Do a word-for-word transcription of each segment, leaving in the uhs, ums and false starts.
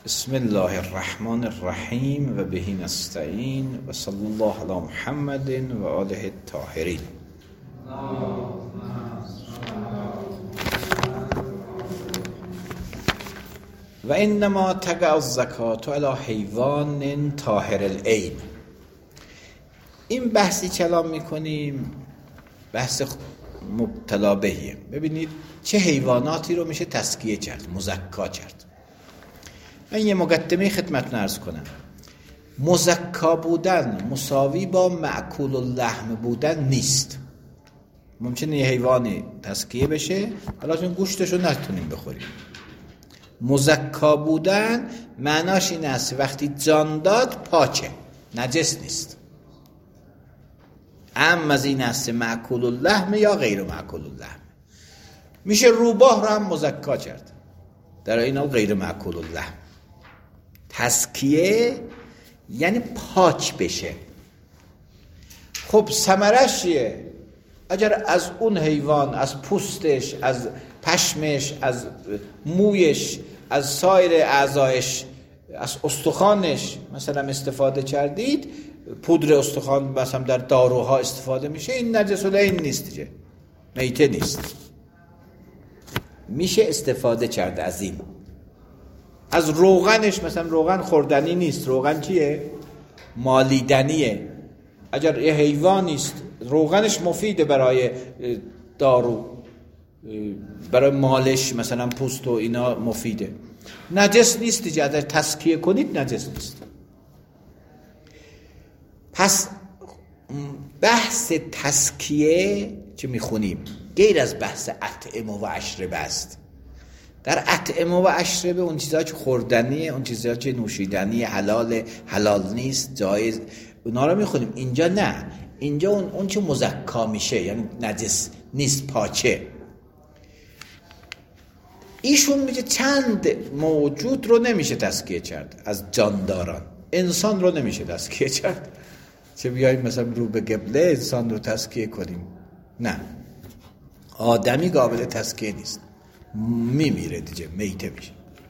بسم الله الرحمن الرحیم و به نستعین و صلی الله علی محمد و آله الطاهرین. و انما تقع الزکاة علی حیوان طاهر العین. این بحثی که الان میکنیم بحث مبتلا بهیه. ببینید چه حیواناتی رو میشه تزکیه کرد، مزکا کرد. من یه مقدمه خدمتتون عرض کنم. مزکا بودن مساوی با مأکول اللحم بودن نیست. ممکنه یه حیوانی تزکیه بشه حالا چون گوشتش رو نتونیم بخوریم. مزکا بودن معناش این است وقتی جان داد پاکه، نجس نیست. اما از این است مأکول اللحم یا غیر مأکول اللحم. میشه روباه رو هم مزکا کرد، در این حال غیر مأکول اللحم. تزکیه یعنی پاک بشه. خب ثمرش چیه؟ اگر از اون حیوان، از پوستش، از پشمش، از مویش، از سایر اعضایش، از استخوانش مثلا استفاده کردید، پودر استخوان مثلا در داروها استفاده میشه، این نجس العین نیست دیگه، میته نیست، میشه استفاده کرد از این. از روغنش مثلا روغن خوردنی نیست، روغن چیه؟ مالیدنیه. اگر یه حیوانی است روغنش مفیده برای دارو، برای مالش مثلا پوست و اینا مفیده، نجس نیست دیگه. اگر تزکیه کنید نجس نیست. پس بحث تزکیه که میخونیم غیر از بحث اطعمه و اشربه است. در اطعمه و اشربه اون چیزایی که خوردنیه، اون چیزایی که نوشیدنی، حلال حلال نیست، جایز، اونا رو میخونیم. اینجا نه، اینجا اون اون که مزکا میشه یعنی نجس نیست، پاکه. ایشون میگه چند موجود رو نمیشه تزکیه کرد از جانداران. انسان رو نمیشه تزکیه کرد، چه بیاییم مثلا رو به قبله انسان رو تزکیه کنیم، نه. آدمی قابل تزکیه نیست، میمیره دیگه، میته میشه.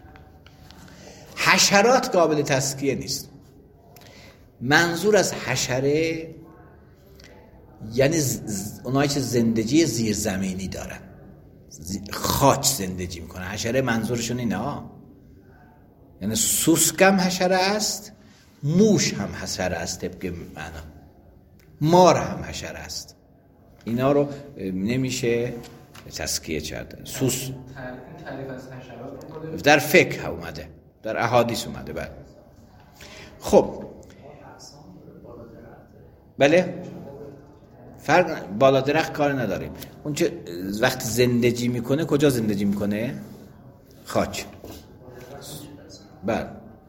حشرات قابل تزکیه نیست. منظور از حشره یعنی اونایی که زندگی زیرزمینی دارن، خاک زندگی میکنن. حشره منظورشون اینه ها، یعنی سوسک هم حشره است، موش هم حشره است، طبق معنا مار هم حشره است. اینا رو نمیشه تزکیه کرده. سوس تعریف از حشرات در فقه اومده، در احادیث اومده. بله. خب بله، فرق بالا درخت کار نداریم. اون که وقتی زندگی میکنه کجا زندگی میکنه؟ خاک. بله.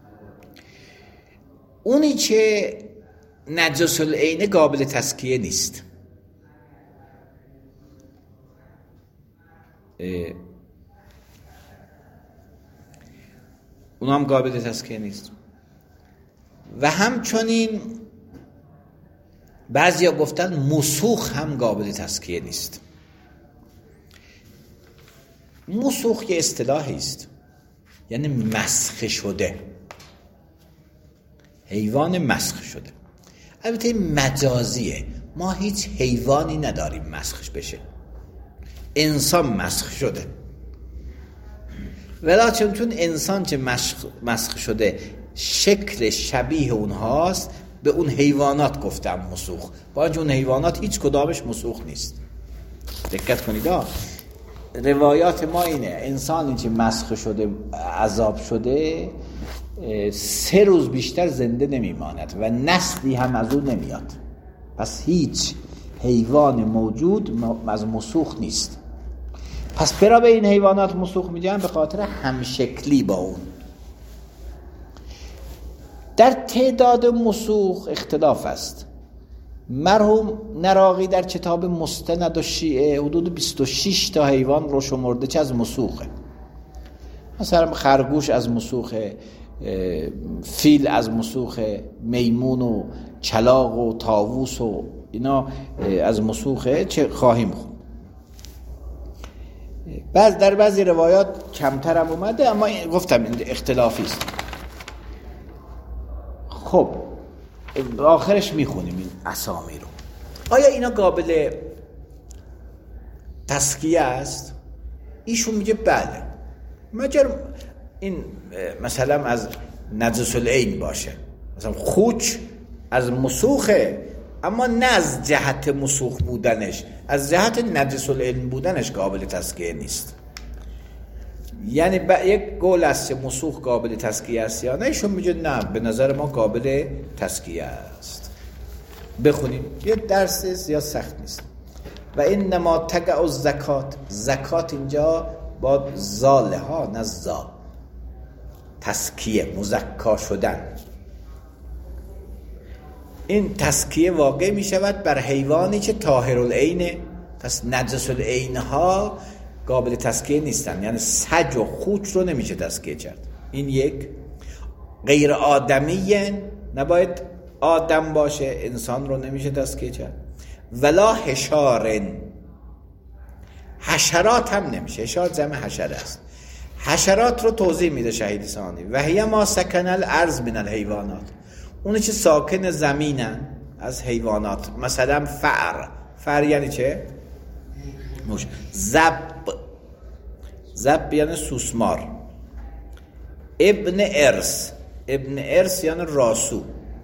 اونی که نجس العین قابل تزکیه نیست. اونا هم قابل تزکیه نیست. و همچنین بعضیا گفتن مسوخ هم قابل تزکیه نیست. مسوخ یه اصطلاحی است، یعنی مسخ شده، حیوان مسخ شده. البته مجازیه، ما هیچ حیوانی نداریم مسخش بشه، انسان مسخ شده. ولی چون انسان که مسخ شده شکل شبیه اونهاست، به اون حیوانات گفتم مسوخ، با اینکه اون حیوانات هیچ کدامش مسوخ نیست. دقت کنید ها، روایات ما اینه انسانی که مسخ شده، عذاب شده، سه روز بیشتر زنده نمیماند و نسلی هم از اون نمیاد. پس هیچ حیوان موجود از مسوخ نیست. پس چرا به این حیوانات مسوخ میگن؟ به خاطر همشکلی با اون. در تعداد مسوخ اختلاف است. مرحوم نراقی در کتاب مستند و شیعه حدود بیست و شش تا حیوان رو شمرده که از مسوخه. مثلا خرگوش از مسوخه، فیل از مسوخه، میمون و چلاق و طاووس و اینا از مسوخه، چه خواهیم خون. بعض در بعضی روایات کمتر هم اومده، اما گفتم این اختلافی است. خب آخرش میخونیم این اسامی رو. آیا اینا قابل تزکیه است؟ ایشون میگه بله، مگر این مثلا از نجس العین باشه، مثلا خوچ از مسوخه، اما نه از جهت مسوخ بودنش، از جهت نجس العین بودنش قابل تزکیه نیست. یعنی با یک گل است مسوخ قابل تزکیه است یا نه؟ ایشون میگه نه، به نظر ما قابل تزکیه است. بخونیم، یه درس زیاد سخت نیست. و انما تقع الزکات، زکات اینجا با زاله ها نه زا، تزکیه، مزکا شدن. این تزکیه واقع می شود بر حیوانی که طاهر العینه، پس نجس العین ها قابل تزکیه نیستن، یعنی سج و خوچ رو نمیشه تزکیه کرد. این یک. غیر آدمیه، نباید آدم باشه، انسان رو نمیشه تزکیه کرد. ولا حشارن، حشرات هم نمیشه. حشرات جمع حشره است. حشرات رو توضیح میده شهید ثانی. و هی ما سکن الارض من الحیوانات، اونی که ساکن زمینن از حیوانات، مثلا فأر. فأر یعنی چه؟ موش. زب، زب یعنی سوسمار. ابن ارس، ابن ارس یعنی راسو.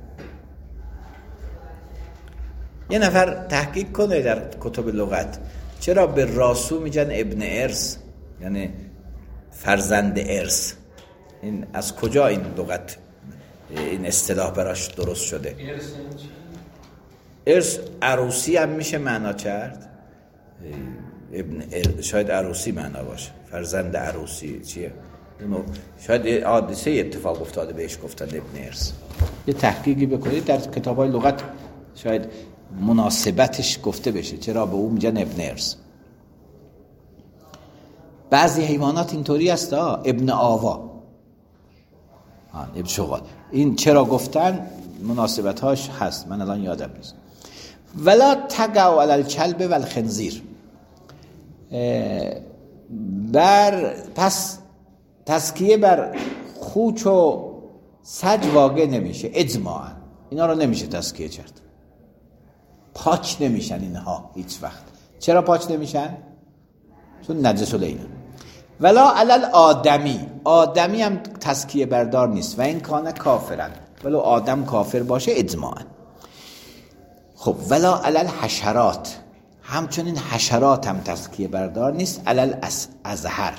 یه نفر تحقیق کنه در کتب لغت چرا به راسو میگن ابن ارس، یعنی فرزند ارس. این از کجا این لغت، این اصطلاح براش درست شده؟ ارس عروسی هم میشه معنا کرد. ابن ارس شاید عروسی معنا باشه، فرزند عروسی چیه؟ شاید حادثه اتفاق افتاده بهش گفتن ابن ارس. یه تحقیقی بکنید در کتاب‌های لغت، شاید مناسبتش گفته بشه چرا به اون میگن ابن ارس. بعضی حیوانات اینطوری هست ها، ابن آوا، ها ابن شغال. این چرا گفتن مناسبت‌هاش هست، من الان یادم نیست. ولا تقع علی الکلب والخنزیر، بر پس تزکیه بر خوچ و سج واقع نمیشه اجماعا. اینا رو نمیشه تزکیه کرد، پاک نمیشن اینها هیچ وقت. چرا پاک نمیشن؟ چون نجس العین. ولا علل آدمی، آدمی هم تزکیه بردار نیست. و این کانه کافرن، ولو آدم کافر باشه اجماعا. خب ولا علل حشرات، همچنین حشرات هم تزکیه بردار نیست. علل ازهر،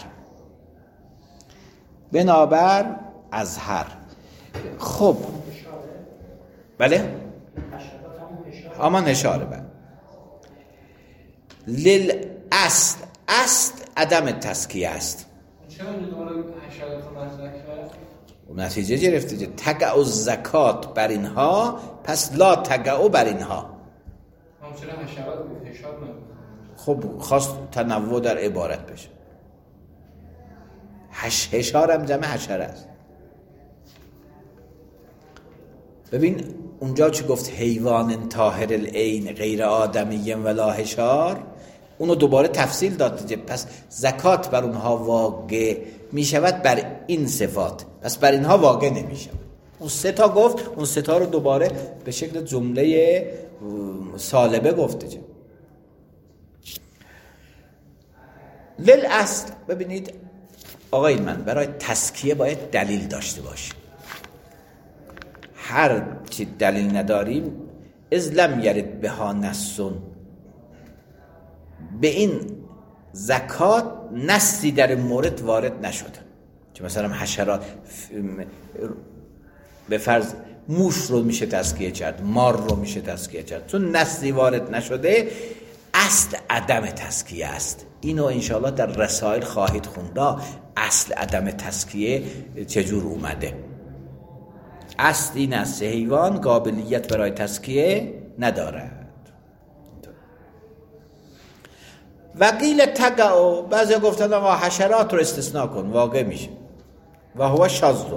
بنابر ازهر. خب بله آمان اشاره بر لیل است، است عدم تزکیه است. چرا دوباره حشرات رو مطرح کرد؟ نتیجه گرفته که تقع الزکات بر اینها، پس لا تقع بر اینها. هم چرا حشرات بود، حشار نبود؟ خب خواست تنوع در عبارت بشه. حش حشار هم جمع حشره است. ببین اونجا چه گفت حیوان طاهر العین غیر آدمی ولا حشار، اونو دوباره تفصیل داد دیگه. پس زکات بر اونها واقع می شود بر این صفات، پس بر اینها واقع نمی شود. اون سه تا گفت، اون سه تا رو دوباره به شکل جمله سالبه گفته دیگه. لیل اصل، ببینید آقای من، برای تزکیه باید دلیل داشته باشیم. هر چی دلیل نداریم، از لم یرد بها نصون، به این زکات نصی در این مورد وارد نشده که مثلا حشرات به فرض موش رو میشه تزکیه کرد، مار رو میشه تزکیه کرد، چون نصی وارد نشده اصل عدم تزکیه است. اینو انشاءالله در رسائل خواهید خونده، اصل عدم تزکیه چجور اومده. اصل این است حیوان قابلیت برای تزکیه ندارد. و قیل تقع، بعضی گفتن آقا حشرات رو استثناء کن واقع میشه. و هو شاذ،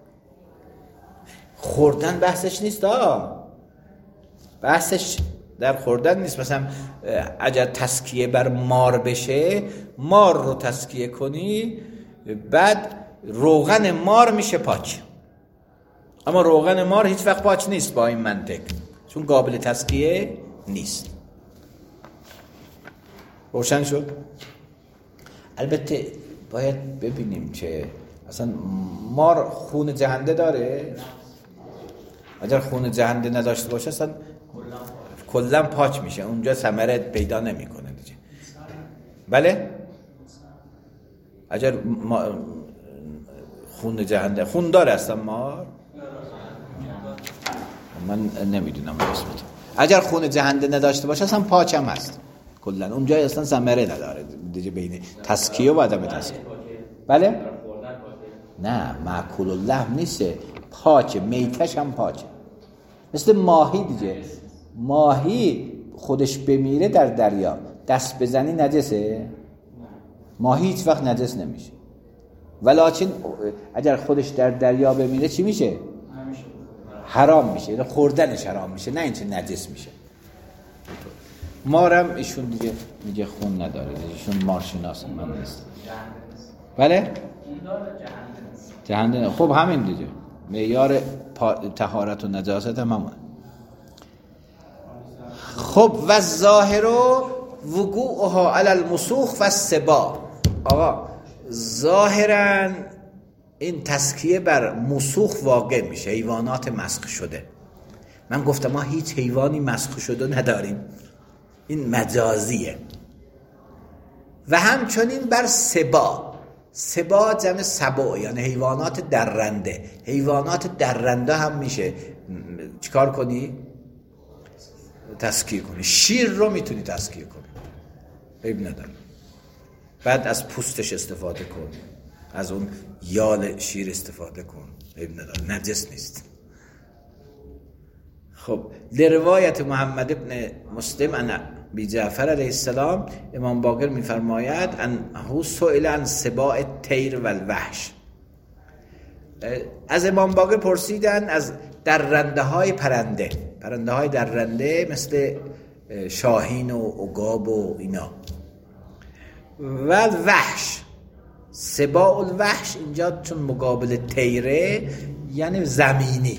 خوردن بحثش نیست ها، بحثش در خوردن نیست. مثلا اگر تزکیه بر مار بشه، مار رو تزکیه کنی، بعد روغن مار میشه پاک. اما روغن مار هیچ وقت پاک نیست با این منطق، چون قابل تسکیه نیست. روشن شد؟ البته باید ببینیم که اصلا مار خون جهنده داره؟ اگر خون جهنده نداشته باشه اصلا کلا پاک میشه، اونجا ثمره پیدا نمیکنه دیگه. بله؟ اگر ما خون جهنده خون داره اصلا مار؟ من نمیدونم اسمش. اگر خون جهنده نداشته باشه اصلا پاک هم هست کلا، اونجا اصلا ثمره نداره دیگه بین تسکیه و عدم تسکیه. بله؟ نه مأکول اللحم نیست، پاک، میتش هم پاک، مثل ماهی دیگه. ماهی خودش بمیره در دریا دست بزنی نجسه؟ ماهی هیچ وقت نجس نمیشه، ولیکن اگر خودش در دریا بمیره چی میشه؟ حرام میشه، یعنی خوردنش حرام میشه، نه اینکه نجس میشه. مارم ایشون دیگه میگه خون نداره، ایشون مارشناس، من نیست. بله؟ جهنده. خب همین دیگه معیار طهارت و نجاست هم همونه. خب و ظاهر وقوعها علی المسوخ و السباع. آقا ظاهرا این تسکیه بر مسوخ واقع میشه، حیوانات مسخ شده. من گفتم ما هیچ حیوانی مسخ شده نداریم، این مجازیه. و همچنین بر سباع. سباع جمع سباع یعنی حیوانات درنده. حیوانات درنده هم میشه چیکار کنی؟ تسکیه کنی. شیر رو میتونی تسکیه کنی، عیب نداره. بعد از پوستش استفاده کن، از اون یال شیر استفاده کن، عیب نداره، نجس نیست. خب لروایت محمد ابن مسلم عن ابی جعفر علیه السلام، امام باقر میفرماید انه سئل عن سباع الطیر و الوحش. از امام باقر پرسیدن از درنده های پرنده، پرنده های درنده مثل شاهین و عقاب و اینا. و الوحش، سباع الوحش اینجا چون مقابل طیره یعنی زمینی،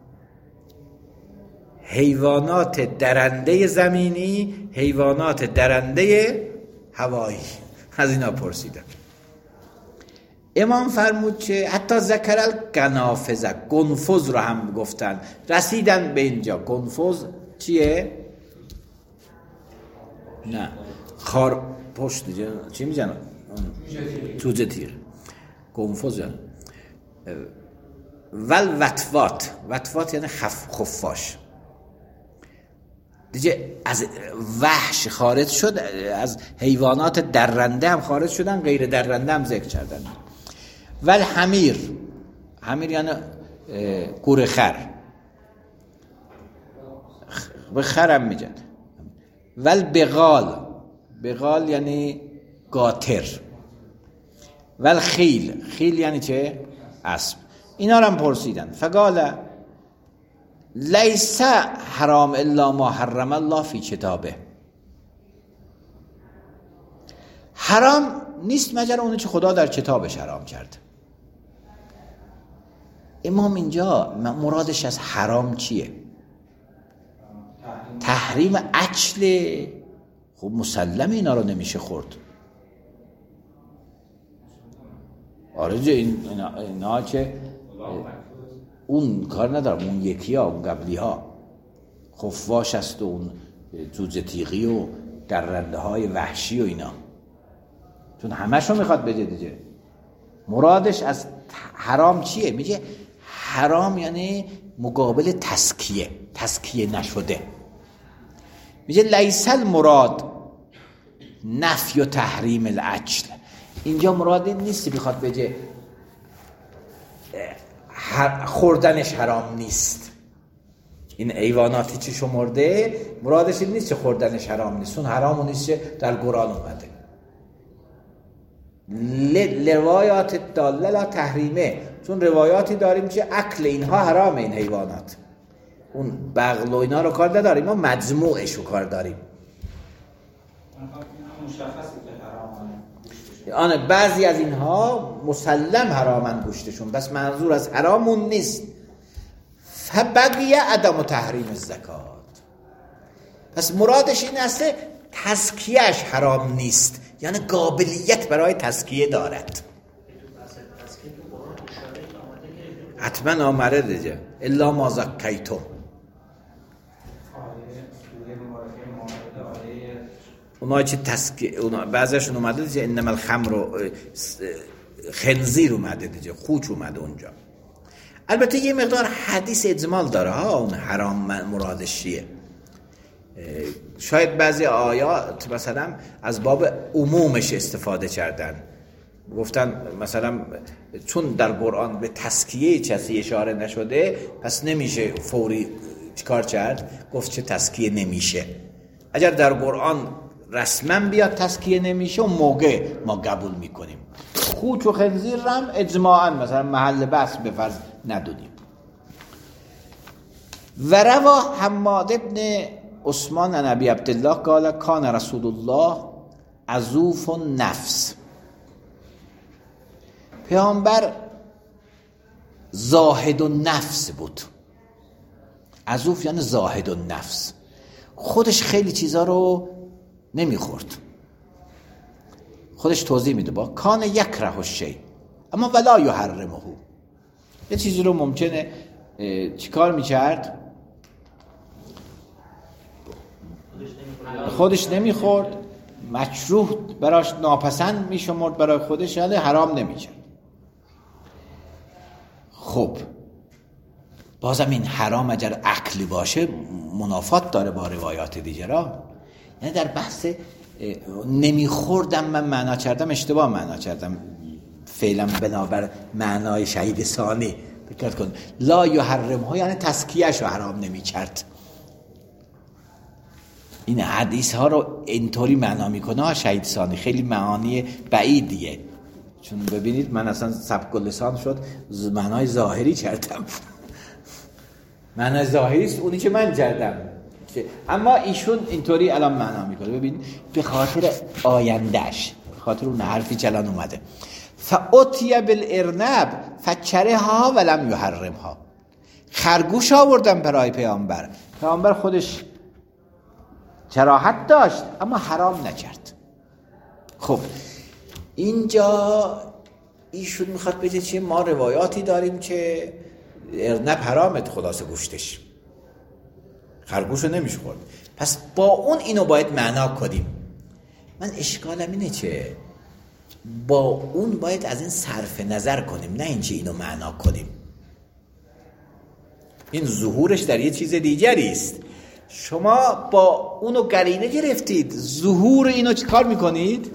حیوانات درنده زمینی، حیوانات درنده هوایی. از اینا پرسیدن. امام فرمود که حتی ذکر القنافذ، قنفذ رو هم گفتن، رسیدن به اینجا. قنفذ چیه؟ نه خار پشت دیگه چی میزنن؟ جوجه تیر. قنفذ یعنی ول وطوات، وطوات یعنی خف خفاش دیگه. از وحش خارج شد، از حیوانات درنده هم خارج شدن، غیر درنده هم ذکر کردن. ول حمیر، حمیر یعنی گور خر، به خرم میگن. ول بغال، بغال یعنی قاطر. ول خیل، خیل یعنی چه؟ اسب. اینا رو هم پرسیدن. فقال لیس حرام الا ما حرم الله فی کتابه. حرام نیست مگر اونی که خدا در کتابش حرام کرد. امام اینجا مرادش از حرام چیه؟ تحریم اکل. خب مسلم اینا رو نمیشه خورد. آره این اینا, اینا که اون کار ندارم، اون یکی ها، اون قبلی ها خفاش است و اون جوجه تیغی و درنده های وحشی و اینا، چون همش رو میخواد بده دیگه. مرادش از حرام چیه؟ میگه حرام یعنی مقابل تسکیه، تسکیه نشده. میگه لیس المراد نفی و تحریم الاکل. اینجا مراد این نیست بخواد بگه خوردنش حرام نیست. این حیواناتی چی شمرده مرادش این نیست که خوردنش حرام نیست، اون حرام نیست که در قرآن اومده. روایات داله لا تحریمه، چون روایاتی داریم که اکل اینها حرامه، این حیوانات. اون بغل و اینا رو کار نداریم، ما مجموعش رو کار داریم. آنه بعضی از اینها مسلم حرامن گوشتشون، بس منظور از حرامون نیست. فبقی عدم تحریم زکات. پس مرادش این است تزکیهش حرام نیست، یعنی قابلیت برای تزکیه دارد. حتما آمده دیگه الا ما زکیتم. اونایی که تسکی اونا بعضیشون اومده دیگه انما الخمر خنزیر اومده دیگه، خوک اومده اونجا. البته یه مقدار حدیث اجمال داره ها اون حرام مرادش چیه. شاید بعضی آیات مثلا از باب عمومش استفاده کردن، گفتن مثلا چون در قرآن به تزکیه کسی اشاره نشده پس نمیشه فوری چیکار کرد، گفت چه تزکیه نمیشه. اگر در قرآن رسما بیاد تزکیه نمیشه اون موقع ما قبول میکنیم. خوک و خنزیر هم اجماعا مثلا محل بحث به فرض ندونیم. و روا حماد ابن عثمان عن ابی عبدالله قال کان رسول الله عزوف النفس. پیامبر زاهد النفس بود. عزوف یعنی زاهد النفس، خودش خیلی چیزا رو نمیخورد. خودش توضیح میده با کان یکره الشیء اما ولا یحرمه. یه چیزی رو ممکنه چیکار میکرد، خودش نمیخورد، مکروه براش ناپسند میشمرد برای خودش، یعنی حرام نمیکرد. خب بازم این حرام اگر عقلی باشه منافات داره با روایات دیگران. یعنی در بحث نمیخوردم من معنا کردم اشتباه معنا کردم فعلا بنابر معنای شهید ثانی دقت کن. لا یحرم ها یعنی تزکیه‌اش رو حرام نمیکرد. این حدیث ها رو اینطوری معنا میکنه شهید ثانی، خیلی معانی بعیدیه. چون ببینید من اصلا سبک لسان شد معنای ظاهری کردم معنای ظاهری است اونی که من کردم، اما ایشون اینطوری الان معنا میکنه. ببین به خاطر آیندهش، به خاطر اون حرفی که الان اومده فاتی بالارنب فکرها ولم یحرمها. خرگوش آوردن برای پیامبر، پیامبر خودش کراهت داشت اما حرام نکرد. خب اینجا ایشون میخواد بگه چیه؟ ما روایاتی داریم که ارنب حرامه، خلاصه گوشتش، خرگوش رو نمیشه خورد. پس با اون اینو باید معنا کنیم. من اشکالم اینه که با اون باید از این صرف نظر کنیم، نه اینکه اینو معنا کنیم. این ظهورش در یه چیز دیگری است. شما با اونو قرینه گرفتید، ظهور اینو چی کار میکنید؟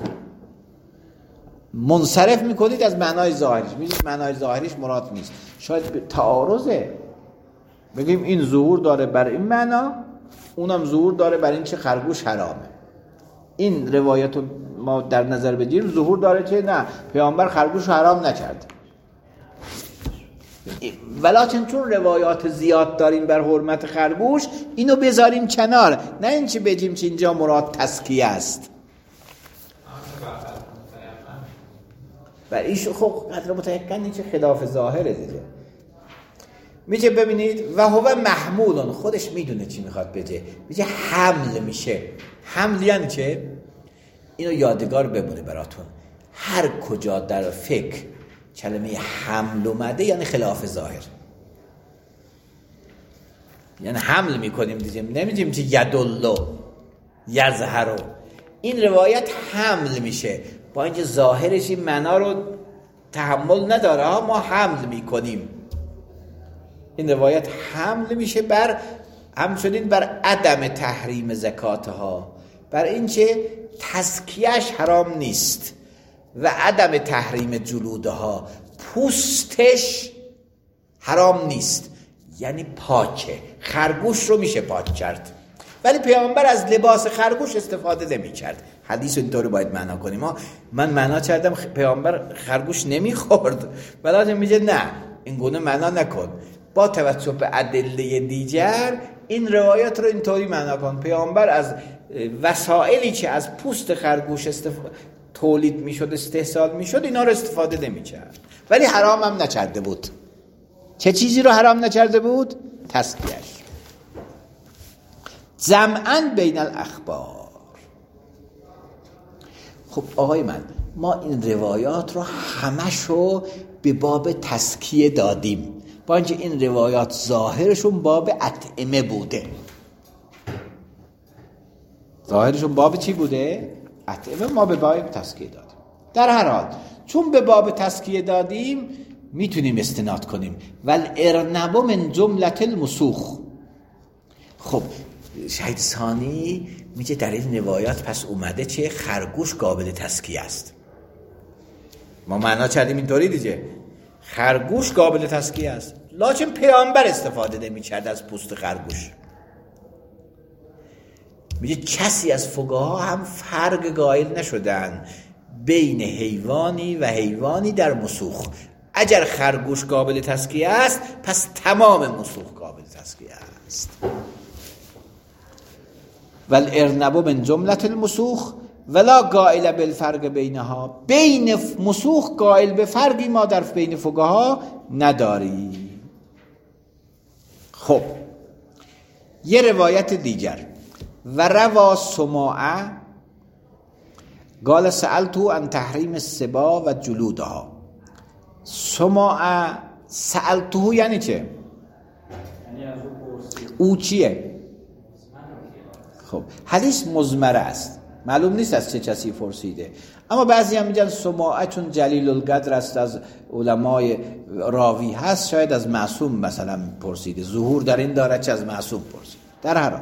منصرف میکنید از معنای ظاهریش، میگید معنای ظاهریش مراد نیست. شاید تعارضه، بگیم این ظهور داره بر این معنا، اونم ظهور داره بر این چه خرگوش حرامه. این روایت رو ما در نظر بگیریم، ظهور داره چه نه پیامبر خرگوش حرام نکرد. ولیکن چون روایات زیاد داریم بر حرمت خرگوش، اینو بذاریم کنار، نه این چه بگیم که اینجا مراد تزکیه است. و ایش خب قدر متیقن که خلاف ظاهره دیگه. میگه ببینید و هو محمولون، خودش میدونه چی میخواد بگه، میگه حمل میشه. حمل یعنی چه؟ اینو یادگار بمونه براتون. هر کجا در فقه کلمه حمل اومده یعنی خلاف ظاهر، یعنی حمل میکنیم دیگه، نمیگیم که یدلو یظهرو. این روایت حمل میشه، با اینکه ظاهرش این معنا رو تحمل نداره ها، ما حمل میکنیم. این روایت حمل میشه بر همچنین بر عدم تحریم زکات ها، بر اینکه تزکیهش حرام نیست و عدم تحریم جلوده ها، پوستش حرام نیست یعنی پاکه. خرگوش رو میشه پاک کرد، ولی پیامبر از لباس خرگوش استفاده نمی کرد. حدیث اینطوری باید معنا کنیم. ما من معنا کردم پیامبر خرگوش نمیخورد، ولی میگه نه این گونه معنا نکن، با توجه به ادله دیگر این روایت رو اینطوری معنا کن. پیامبر از وسایلی که از پوست خرگوش استف... تولید میشد استحصال میشد اینا رو استفاده نمیکرد، ولی حرام هم نکرده بود. چه چیزی رو حرام نکرده بود؟ تسکیه‌اش. جمعاً بین الاخبار. خب آقای من، ما این روایات رو همشو به باب تسکیه دادیم، با اینکه این روایات ظاهرشون باب اطعمه بوده. ظاهرشون باب چی بوده؟ اطعمه. ما به باب تسکیه دادیم. در هر حال چون به باب تسکیه دادیم میتونیم استناد کنیم. والارنب من جملة المسوخ. خب شهید ثانی میگه در این روایات پس اومده چه؟ خرگوش قابل تسکیه است. ما معنا کردیم اینطوری دیگه، خرگوش قابل تسکیه است، لکن پیامبر استفاده نمی‌کرد از پوست خرگوش. میگه کسی از فقها هم فرق قائل نشدن بین حیوانی و حیوانی در مسوخ. اگر خرگوش قابل تسکیه است پس تمام مسوخ قابل تسکیه است. والارنب من جملة المسوخ ولا قائل بالفرق بینها. بین مسوخ قائل به فرقی ما در بین فقها نداری. خب یه روایت دیگر، و روا سماعه قال سألته عن تحریم السباع و جلودها. سماعه سألته یعنی چه؟ او چیه؟ خب حدیث مزمره است، معلوم نیست از چه کسی پرسیده، اما بعضی هم میگن سماعه چون جلیل القدر است، از علمای راوی هست، شاید از معصوم مثلا پرسیده، ظهور در این داره چه از معصوم پرسید. در هر حال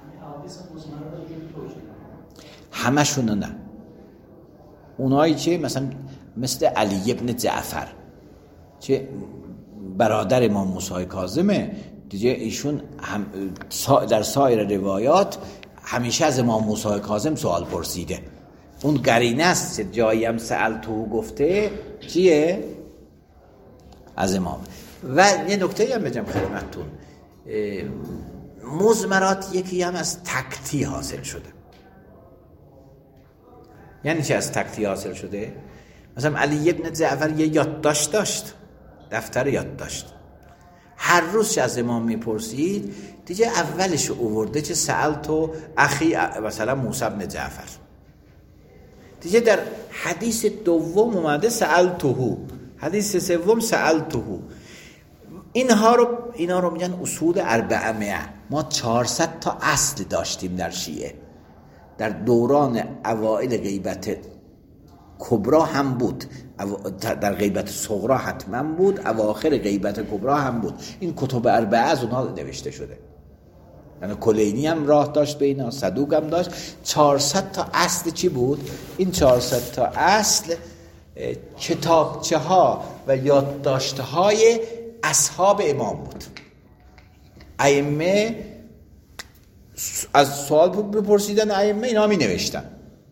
همشون نه، اونایی که مثلا مثل علی ابن جعفر که برادر امام موسی کاظمه دیگه، ایشون هم در سایر روایات همیشه از امام موسی کاظم سوال پرسیده. اون قرینه است که جایی هم سألتو گفته چیه؟ از امام. و یه نکته هم بگم خدمتتون، مزمرات یکی هم از تکتی حاصل شده. یعنی چه از تکتی حاصل شده؟ مثلا علی ابن جعفر یه یادداشت داشت، دفتر یادداشت، هر روز که از امام میپرسید دیگه اولش اوورده که سألتو اخی مثلا موسی بن جعفر، دیگه در حدیث دوم اومده سألتهو، حدیث سوم سألتهو. اینها رو اینا رو میگن اصول اربعمائه. ما چهارصد تا اصل داشتیم در شیعه، در دوران اوائل غیبت کبرا هم بود، در غیبت صغرا حتما بود، اواخر غیبت کبرا هم بود. این کتب اربعه از اونها نوشته شده، یعنی کلینی هم راه داشت به اینا، صدوق هم داشت. چهارصد تا اصل چی بود؟ این چهارصد تا اصل کتابچه ها و یادداشت های اصحاب امام بود. ائمه از سوال بپرسیدن، ائمه اینا می نوشتن.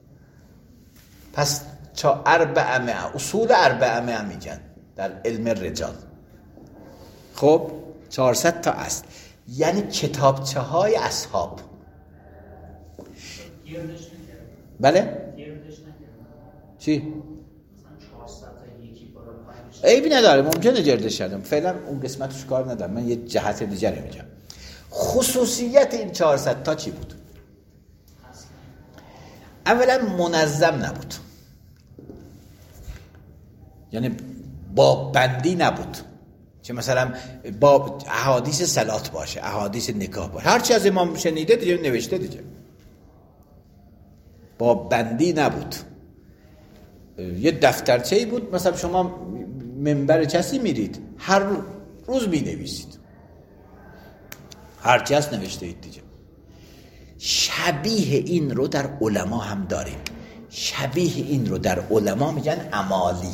پس چا اربعمائه، اصول اربعمائه میگن در علم رجال. خب چهارصد تا اصل، یعنی کتابچه های اصحاب. بله؟ چی؟ عیبی نداره، ممکنه گردش شدم، فعلا اون قسمتش کار ندارم، من یه جهت دیگری میگم. خصوصیت این چهارصد تا چی بود؟ اولا منظم نبود، یعنی باب بندی نبود که مثلا باب احادیث صلات باشه، احادیث نکاح باشه، هرچی از امام شنیده دیگه نوشته دیگه. باب بندی نبود، یه دفترچه‌ای بود، مثلا شما منبر کسی میرید هر روز می نویسید، هرچی هست نوشته اید دیگه. شبیه این رو در علما هم داریم، شبیه این رو در علما میگن امالی.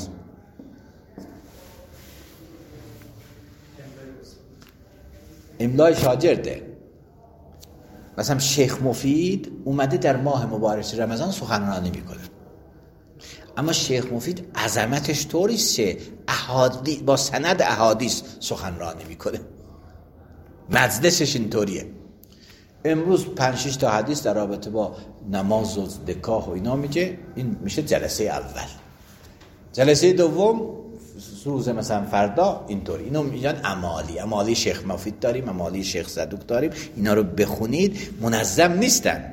املای شاگرده. مثلا شیخ مفید اومده در ماه مبارک رمضان سخنرانی میکنه، اما شیخ مفید عظمتش طوریست که احادیث با سند احادیث سخنرانی میکنه، مجلسش اینطوریه. امروز پنج شش تا حدیث در رابطه با نماز و نکاح و اینا میگه، این میشه جلسه اول. جلسه دوم روز مثلا فردا اینطوری. اینو میگن امالی. امالی شیخ مفید داریم، امالی شیخ صدوق داریم. اینا رو بخونید، منظم نیستن.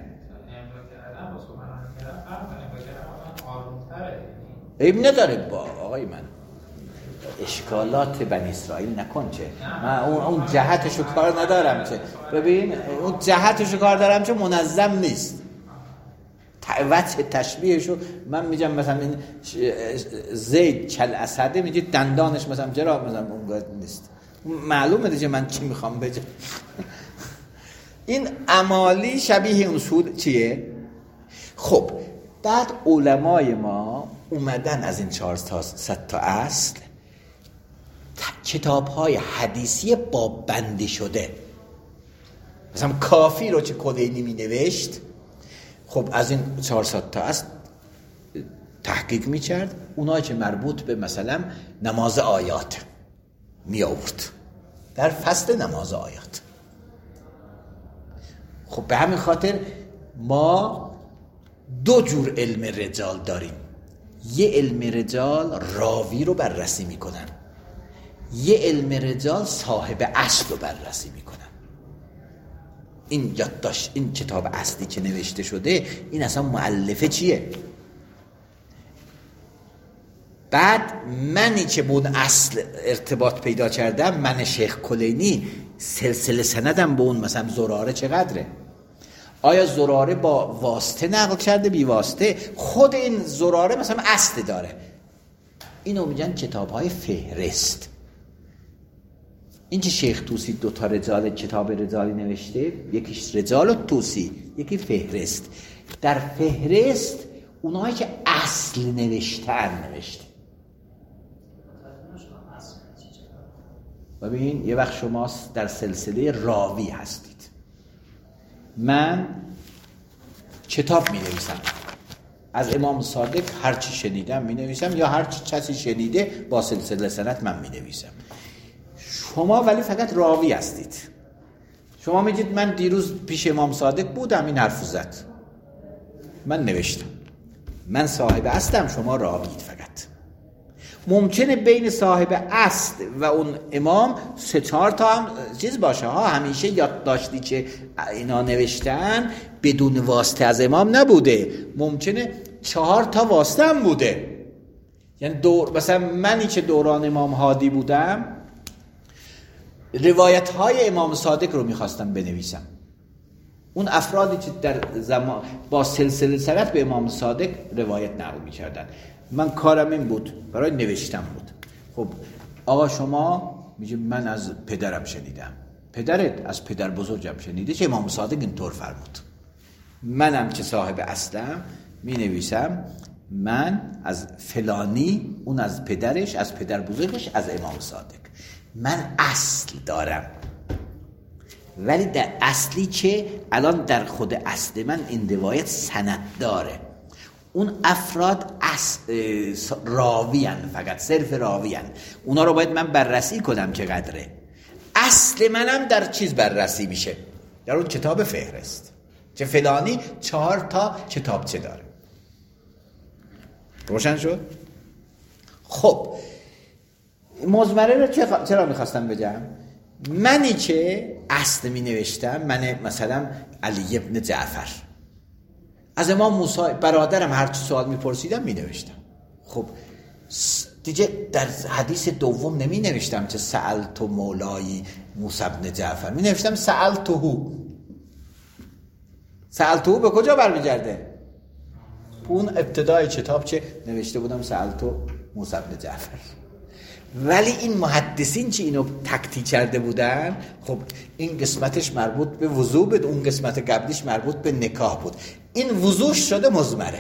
عیب نداره با آقای من. اشکالات بنی اسرائیل نکن چه. من اون اون جهتشو کار ندارم چه. ببین اون جهتشو کار دارم چه منظم نیست. وجه تشبیهشو من میگم مثلا این زید کل اسده میگه دندانش مثلا چرا مثلا اون نیست. معلومه دیگه من چی میخوام بگم. این امالی شبیه اون سود چیه؟ خب بعد علمای ما اومدن از این چهار تا صد تا اصل کتاب های حدیثی باب بندی شده. مثلا کافی رو چه کلینی می نوشت، خب از این چهارصد تا اصل تحقیق می کرد، اونایی که مربوط به مثلا نماز آیات می آورد در فصل نماز آیات. خب به همین خاطر ما دو جور علم رجال داریم. یه علم رجال راوی رو بررسی میکنن، یه علم رجال صاحب اصل رو بررسی میکنن. این یادداشت، این کتاب اصلی که نوشته شده، این اصلا مؤلفه چیه؟ بعد منی که به اون اصل ارتباط پیدا کردم، من شیخ کلینی، سلسله سندم به اون مثلا زراره چقدره؟ آیا زراره با واسطه نقل کرده بی واسطه؟ خود این زراره مثلا اصل داره. اینو میگن کتاب های فهرست. این که شیخ توسی دو تا رجال کتاب رجالی نوشته، یکیش رجال و توسی، یکی فهرست. در فهرست اونایی که اصل نوشتن نوشته. ببین یه وقت شما در سلسله راوی هستید، من کتاب می نویسم، از امام صادق هر چی شنیدم می نویسم، یا هر چی کسی شنیده با سلسله سند من می نویسم. شما ولی فقط راوی هستید. شما میگید من دیروز پیش امام صادق بودم این حرف زد، من نوشتم. من صاحب اصلم، شما راویید فقط. ممکنه بین صاحب اصل و اون امام سه چهار تا هم چیز باشه ها. همیشه یاد داشتی که اینا نوشتن بدون واسطه از امام نبوده، ممکنه چهار تا واسطه هم بوده. یعنی دور مثلا منی که دوران امام هادی بودم، روایت های امام صادق رو میخواستم بنویسم. اون افرادی که در زمان با سلسله سند به امام صادق روایت نقل میکردن، من کارم این بود، برای نوشتم بود. خب آقا شما میگه من از پدرم شنیدم، پدرت از پدر بزرگم شنیده که امام صادق اینطور فرمود. منم که صاحب اصلم می نویسم من از فلانی، اون از پدرش، از پدر بزرگش، از امام صادق. من اصل دارم، ولی در اصلی که الان در خود اصل من این روایت سند داره. اون افراد راویان، فقط صرف راویان. اونا رو باید من بررسی کنم که قدره. اصل منم در چیز بررسی میشه، در اون کتاب فهرست که فلانی چهار تا کتاب چه داره. روشن شد؟ خب مزمره رو چرا میخواستم بگم؟ منی که اصل می نوشتم، من مثلا علی ابن جعفر، از امام موسی برادرم هر چی سوال میپرسیدم می نوشتم. خب دیگه در حدیث دوم نمی نوشتم که سألت مولایی موسی بن جعفر، می نوشتم سألتهو. سألتهو به کجا برمیگرده؟ اون ابتدای کتاب چه نوشته بودم سألتو موسی بن جعفر. ولی این محدثین که اینو تکتی کرده بودن، خب این قسمتش مربوط به وضو بود، اون قسمت قبلیش مربوط به نکاح بود. این وضوع شده مزمره.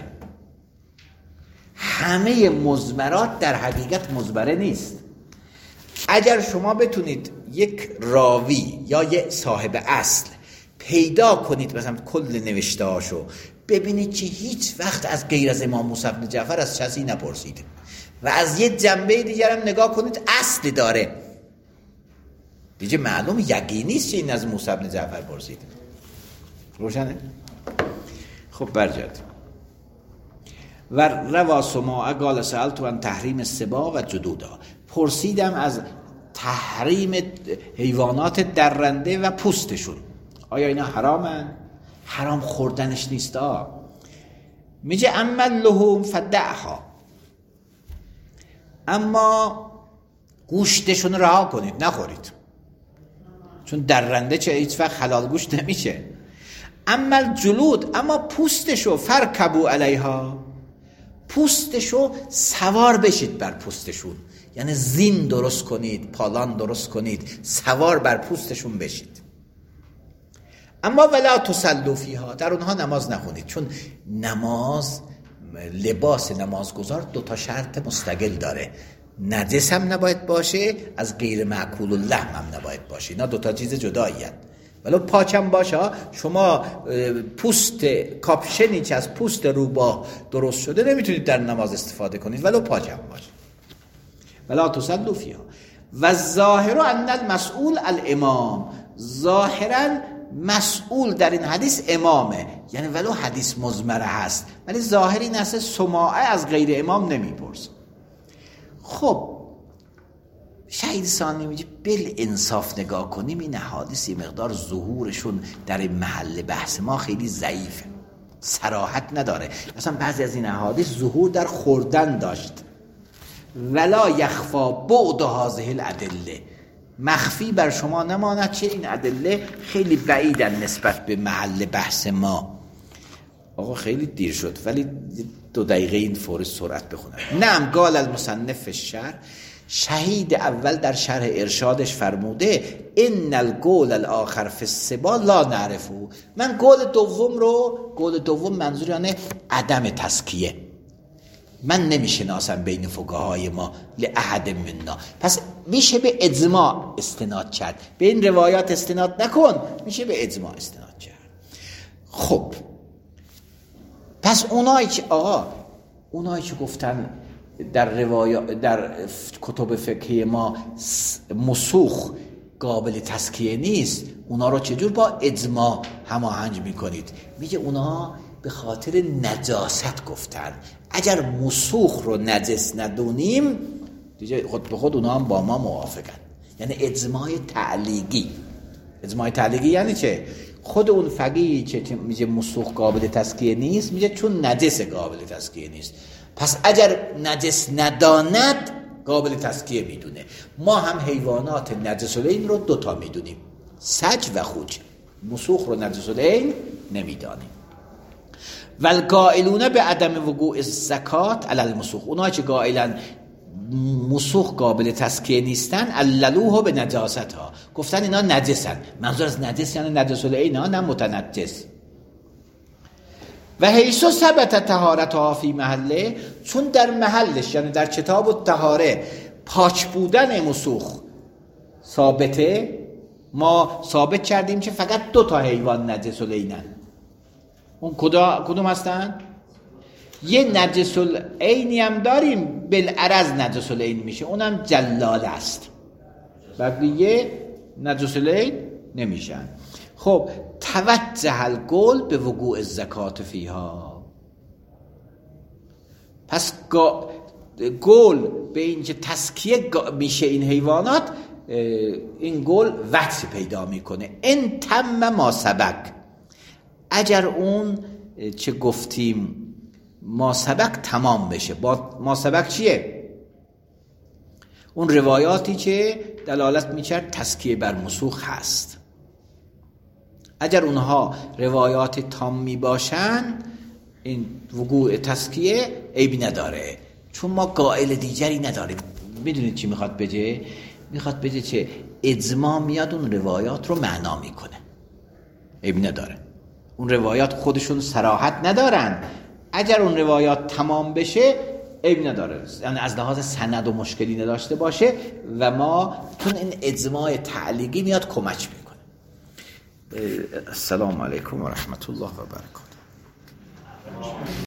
همه مزمرات در حقیقت مزمره نیست. اگر شما بتونید یک راوی یا یک صاحب اصل پیدا کنید، مثلا کل نوشته هاشو ببینید که هیچ وقت از غیر از امام موسی بن جعفر از کسی نپرسیده، و از یه جنبه دیگر هم نگاه کنید اصل داره، دیگه معلوم یقینی است که این از موسی بن جعفر پرسیده. روشنه؟ خب برجاد و روا سماع قال سألت عن تحریم السبا و جدودا. پرسیدم از تحریم حیوانات درنده و پوستشون، آیا اینا حرامن؟ حرام خوردنش نیست ها. میگه اما اللحوم فدعها، اما گوشتشون رو رها کنید، نخورید، چون درنده چه هیچ وقت حلال گوشت نمیشه. اما الجلود، اما پوستشو فرکبو علیها، پوستشو سوار بشید بر پوستشون، یعنی زین درست کنید، پالان درست کنید، سوار بر پوستشون بشید. اما ولا تصلوا فیها، در اونها نماز نخونید، چون نماز، لباس نمازگزار دو تا شرط مستقل داره، نجس هم نباید باشه، از غیر معکول اللحم هم نباید باشه، اینا دو تا چیز جدایی هست. ولو پاچم باشه، شما پوست کاپشنی که از پوست روباه درست شده نمیتونید در نماز استفاده کنید ولو پاچم باشه. ولا تصلوا فیها. و ظاهر ان المسئول الامام، ظاهرا مسئول در این حدیث امامه، یعنی ولو حدیث مزمره هست ولی ظاهر این است سماعه از غیر امام نمیپرسه. خب شهید ثانی میگه بل انصاف نگاه کنیم این احادیث یه مقدار ظهورشون در این محل بحث ما خیلی ضعیفه، صراحت نداره. مثلا بعضی از این احادیث ظهور در خوردن داشت. ولا یخفا بعد هذه الادله، مخفی بر شما نماند که این ادله خیلی بعیدن نسبت به محل بحث ما. آقا خیلی دیر شد ولی دو دقیقه این فوری سرعت بخونم. نعم قال المصنف الشرح، شهید اول در شرح ارشادش فرموده ان القول الاخر فی السبا لا نعرفه، من قول دوم رو، قول دوم منظور یعنی عدم تزکیه، من نمیشناسم بین فقهای ما لاحد منا، پس میشه به اجماع استناد کرد، به این روایات استناد نکن، میشه به اجماع استناد کرد. خب پس اونایی که آقا اونایی که گفتن در روایات در کتب فقهی ما مسوخ قابل تزکیه نیست، اونا رو چجور با اجماع هماهنگ میکنید؟ میگه اونا به خاطر نجاست گفتن، اگر مسوخ رو نجس ندونیم دیگه خود به خود اونا هم با ما موافقن، یعنی اجماع تعلیقی. اجماع تعلیقی یعنی چه؟ خود اون فقیهی که میگه مسوخ قابل تزکیه نیست میگه چون نجس قابل تزکیه نیست، پس اگر نجس نداند قابل تزکیه میدونه. ما هم حیوانات نجس العین رو دوتا میدونیم، سج و خوج، مسوخ رو نجس العین نمیدانیم. والقائلون به عدم وقوع الزکات علی المسوخ، اونها که قائلن مسوخ قابل تزکیه نیستن عللوه به نجاستها، گفتن اینا نجسن، منظور از نجس یعنی نجس العین نه متنجس. و حیث ثبت طهارتها فی محله، چون در محلش یعنی در کتاب الطهاره پاک بودن مسوخ ثابته، ما ثابت کردیم که فقط دو تا حیوان نجس العینن. اون کدوم هستن؟ یه نجس العینی هم داریم بالعرض نجس العین میشه، اونم جلال است، بقیه نجس العین نمیشن. خب توجه القول به وقوع الزکات فیها، پس قول به اینکه تزکیه میشه این حیوانات، این قول وجه پیدا میکنه. ان تم ما سبق، اگر اون چه گفتیم ما سبق تمام بشه. با ما سبق چیه؟ اون روایاتی که دلالت میکرد تزکیه بر مسوخ هست، اگر اونها روایات تامی باشن این وقوع تزکیه عیبی نداره، چون ما قائل دیگری نداریم. میدونید چی میخواد بگه؟ میخواد بگه که اجماع میاد اون روایات رو معنا میکنه، عیبی نداره. اون روایات خودشون صراحت ندارن، اگر اون روایات تمام بشه عیب نداره، یعنی از لحاظ سند و مشکلی نداشته باشه و ما چون این اجماع تعلیقی میاد کمک میکنه. السلام علیکم و رحمت الله و برکاته.